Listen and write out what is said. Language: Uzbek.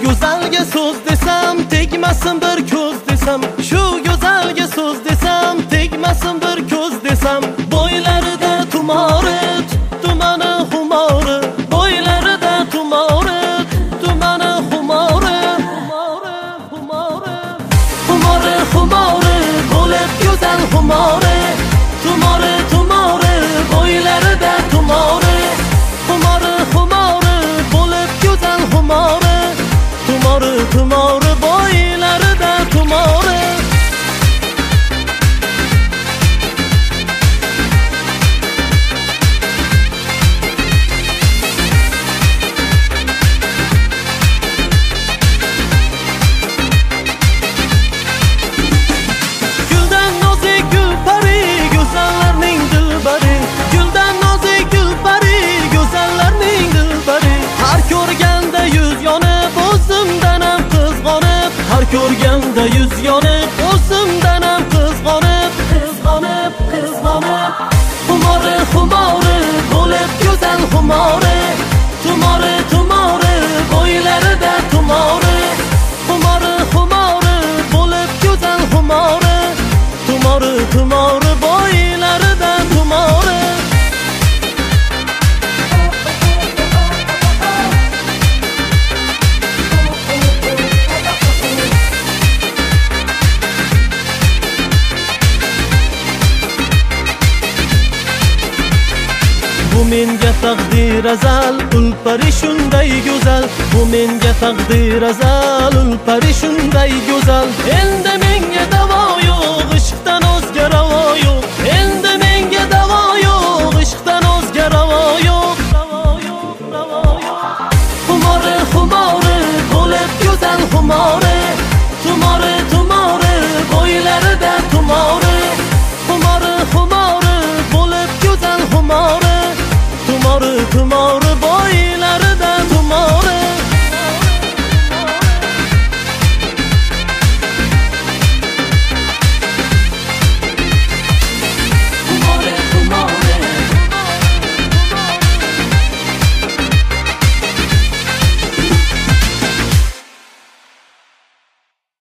go'zalga so'z desam tegmasin bir ko'z desam, shu go'zalga so'z desam tegmasin bir ko'z desam, bo'ylarida tumori tumani xumori, bo'ylarida tumori tumani xumori, xumori xumori bo'lib go'zal xumori, tumori tumori bo'ylarida tumori, xumori xumori bo'lib go'zal xumori, tumori tumori bo'ylarida tumori. Guldan nozik gulpari go'zallarning dilbari, guldan nozik gulpari go'zallarning dilbari, har ko'rganda yuz yonib o'zimdan ham qizg'onib, har ko'rganda yuz yonib o'zimdan ham qizg'onib, qizg'onib qizg'onib, xumori xumori bo'lib go'zal xumori, tumori tumori bo'ylarida tumori, xumori xumori bo'lib go'zal xumori, tumori tumori bo'ylarida tumori. Bu menga taqdir azal, ulpari shunday go'zal, bu menga taqdir azal, ulpari shunday go'zal, endi menga davo